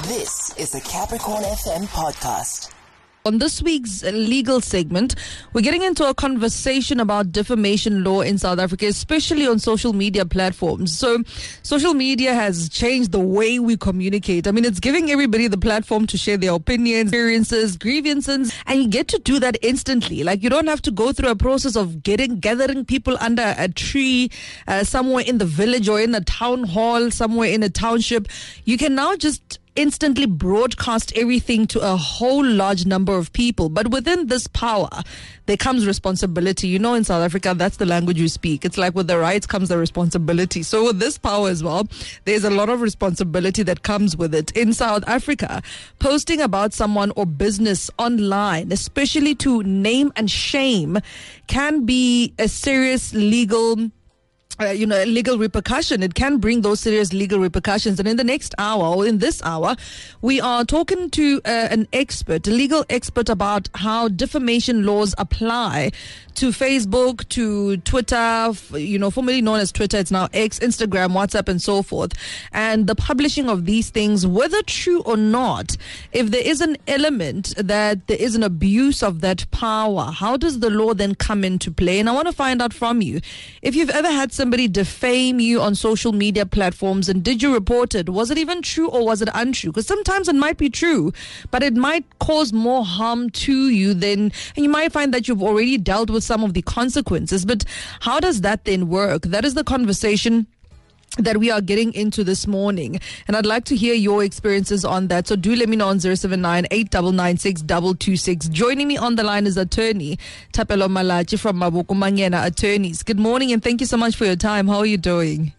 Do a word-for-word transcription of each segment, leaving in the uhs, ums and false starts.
This is the Capricorn F M podcast. On this week's legal segment, we're getting into a conversation about defamation law in South Africa, especially on social media platforms. So, social media has changed the way we communicate. I mean, it's giving everybody the platform to share their opinions, experiences, grievances, and you get to do that instantly. Like, you don't have to go through a process of getting gathering people under a tree uh, somewhere in the village or in a town hall, somewhere in a township. You can now just instantly broadcast everything to a whole large number of people. But within this power, there comes responsibility. You know, in South Africa, that's the language you speak. It's like with the rights comes the responsibility. So with this power as well, there's a lot of responsibility that comes with it. In South Africa, posting about someone or business online, especially to name and shame, can be a serious legal Uh, you know, legal repercussion. It can bring those serious legal repercussions. And in the next hour, or in this hour, we are talking to uh, an expert, a legal expert, about how defamation laws apply to Facebook, to Twitter, you know, formerly known as Twitter. It's now X, Instagram, WhatsApp, and so forth. And the publishing of these things, whether true or not, if there is an element that there is an abuse of that power, how does the law then come into play? And I want to find out from you, if you've ever had some somebody defame you on social media platforms, and did you report it? Was it even true or was it untrue? Because sometimes it might be true, but it might cause more harm to you than, and you might find that you've already dealt with some of the consequences. But how does that then work? That is the conversation that we are getting into this morning, and I'd like to hear your experiences on that. So do let me know on zero seven nine, eight nine nine, six two two six. Joining me on the line is attorney Thapelo Malachi from Mabuku Mangena Attorneys. Good morning, and thank you so much for your time. How are you doing?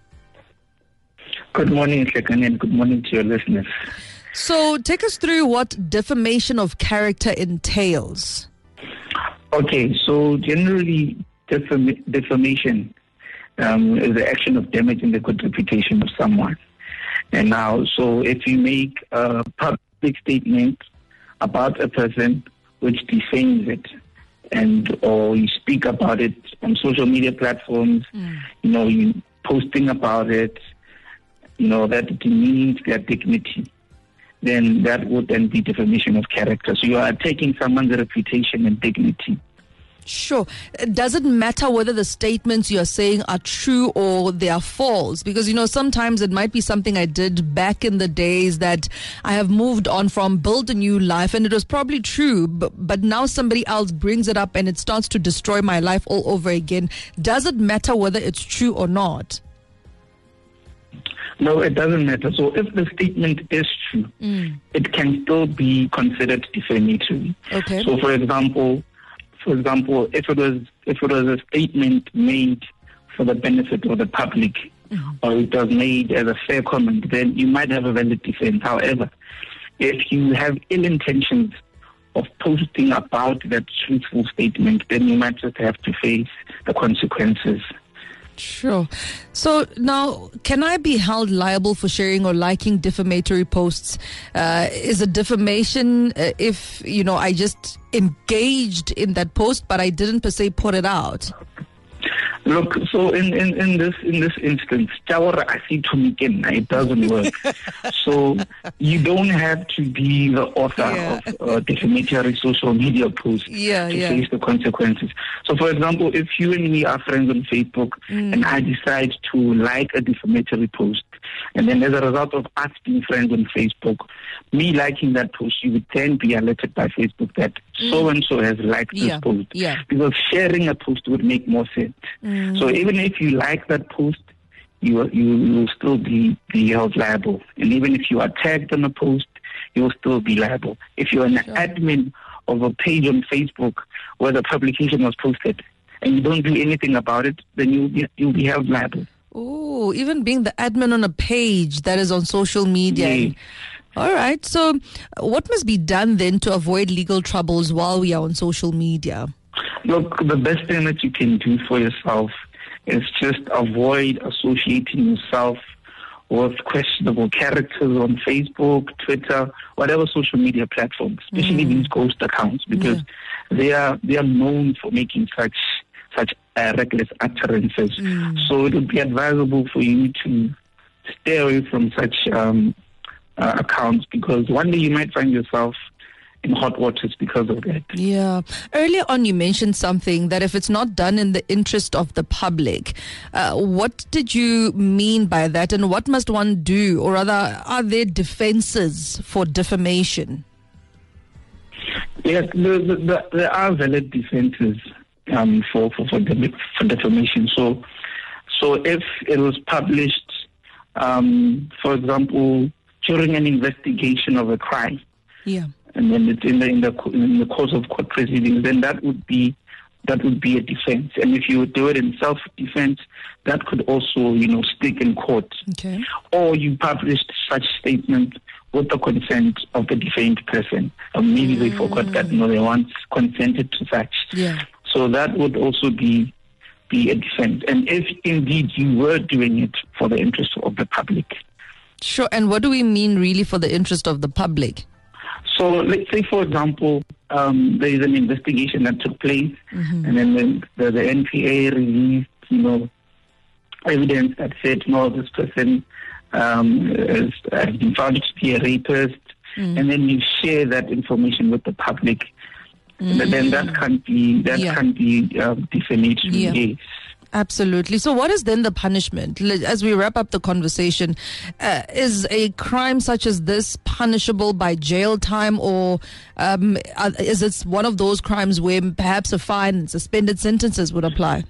Good morning, Shekan, and good morning to your listeners. So take us through what defamation of character entails. Okay, so generally defam- defamation Um, is the action of damaging the good reputation of someone. And now, so if you make a public statement about a person which defames it, and or you speak about it on social media platforms, mm. you know, you posting about it, you know, that demeans their dignity, then that would then be defamation of character. So you are attacking someone's reputation and dignity. Sure. Does it matter whether the statements you're saying are true or they are false? Because, you know, sometimes it might be something I did back in the days that I have moved on from, built a new life, and it was probably true, but, but now somebody else brings it up and it starts to destroy my life all over again. Does it matter whether it's true or not? No, it doesn't matter. So if the statement is true, mm. it can still be considered defamatory. Okay. So, for example, For example, if it was if it was a statement made for the benefit of the public, mm-hmm. or it was made as a fair comment, then you might have a valid defense. However, if you have ill intentions of posting about that truthful statement, then you might just have to face the consequences. Sure. So now, can I be held liable for sharing or liking defamatory posts? Uh, is it defamation uh, if, you know, I just engaged in that post, but I didn't per se put it out? Look, so in, in, in this in this instance, it doesn't work. So you don't have to be the author yeah. of uh, defamatory social media posts yeah, to yeah. face the consequences. So, for example, if you and me are friends on Facebook mm. and I decide to like a defamatory post, and then as a result of us being friends on Facebook, me liking that post, you would then be alerted by Facebook that mm. so-and-so has liked yeah. this post. Yeah. Because sharing a post would make more sense. Mm. So even if you like that post, you you will still be, be held liable. And even if you are tagged on a post, you will still be liable. If you're an sure. admin of a page on Facebook where the publication was posted and you don't do anything about it, then you'll be, you'll be held liable. Oh, even being the admin on a page that is on social media. Yeah. All right. So what must be done then to avoid legal troubles while we are on social media? Look, the best thing that you can do for yourself is just avoid associating yourself with questionable characters on Facebook, Twitter, whatever social media platforms, especially mm. these ghost accounts, because yeah. they are they are known for making such such uh, reckless utterances. Mm. So it would be advisable for you to stay away from such um, uh, accounts, because one day you might find yourself in hot waters because of that. Yeah. Earlier on, you mentioned something that if it's not done in the interest of the public, uh, what did you mean by that, and what must one do, or rather, are there defenses for defamation? Yes, the, the, the, there are valid defenses um, for for for, the, for defamation. So, so if it was published, um, for example, during an investigation of a crime, yeah, and then it's in the in the in the course of court proceedings, then that would be that would be a defense. And if you would do it in self-defense, that could also, you know, stick in court. Okay. Or you published such statement with the consent of the defamed person. Or maybe mm. they forgot that, you know, they once consented to such. Yeah. So that would also be be a defense. And if indeed you were doing it for the interest of the public. Sure. And what do we mean really for the interest of the public? So let's say, for example, um, there is an investigation that took place, mm-hmm. and then the, the, the N P A released, you know, evidence that said, no, this person um, has, has been found to be a rapist, mm. and then you share that information with the public. Mm. Then that can't be that yeah. can't be uh, defamatory. Yeah. Yes. Absolutely. So what is then the punishment? As we wrap up the conversation, uh, is a crime such as this punishable by jail time, or um, is it one of those crimes where perhaps a fine and suspended sentences would apply?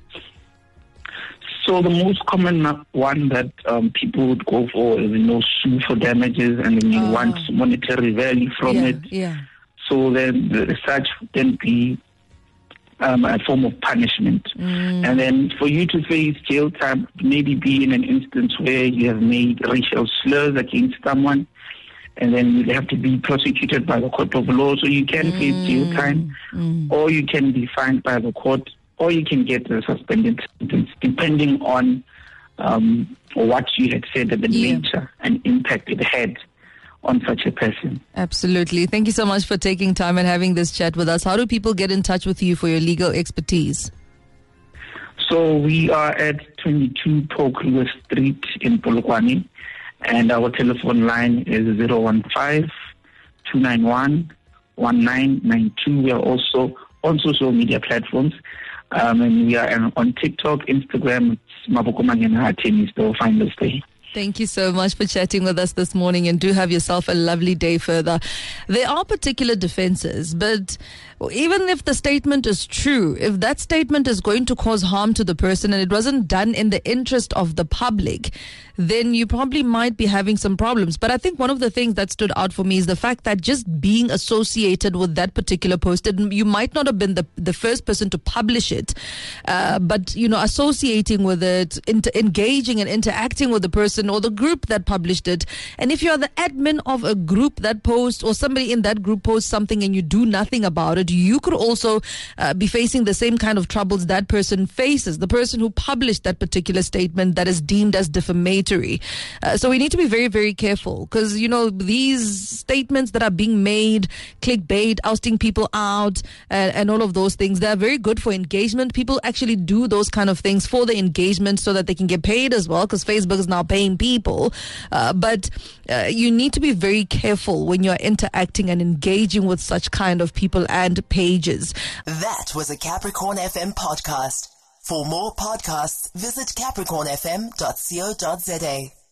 So the most common one that um, people would go for is, you know, sue for damages, and then you oh. want monetary value from yeah, it. Yeah. So then the such would then be Um, a form of punishment. Mm. And then for you to face jail time, maybe be in an instance where you have made racial slurs against someone, and then you have to be prosecuted by the court of law. So you can mm. face jail time, mm. or you can be fined by the court, or you can get a suspended sentence, depending on um, what you had said and the yeah. nature and impact it had on such a person. Absolutely. Thank you so much for taking time and having this chat with us. How do people get in touch with you for your legal expertise? So we are at twenty-two Park River Street in Polokwane, and our telephone line is zero one five, two nine one, one nine nine two. We are also on social media platforms, um, and we are on TikTok, Instagram. It's Mabokomangena Tennis. They'll find us there. Thank you so much for chatting with us this morning, and do have yourself a lovely day further. There are particular defenses, but even if the statement is true, if that statement is going to cause harm to the person and it wasn't done in the interest of the public, then you probably might be having some problems. But I think one of the things that stood out for me is the fact that just being associated with that particular post, it, you might not have been the, the first person to publish it, uh, but, you know, associating with it, inter- engaging and interacting with the person or the group that published it. And if you're the admin of a group that posts, or somebody in that group posts something and you do nothing about it, you could also uh, be facing the same kind of troubles that person faces, the person who published that particular statement that is deemed as defamatory. Uh, so we need to be very, very careful, because, you know, these statements that are being made, clickbait, ousting people out, and, and all of those things, they're very good for engagement. People actually do those kind of things for the engagement so that they can get paid as well, because Facebook is now paying people. Uh, but uh, you need to be very careful when you're interacting and engaging with such kind of people and pages. That was a Capricorn F M podcast. For more podcasts, visit capricorn f m dot co dot za.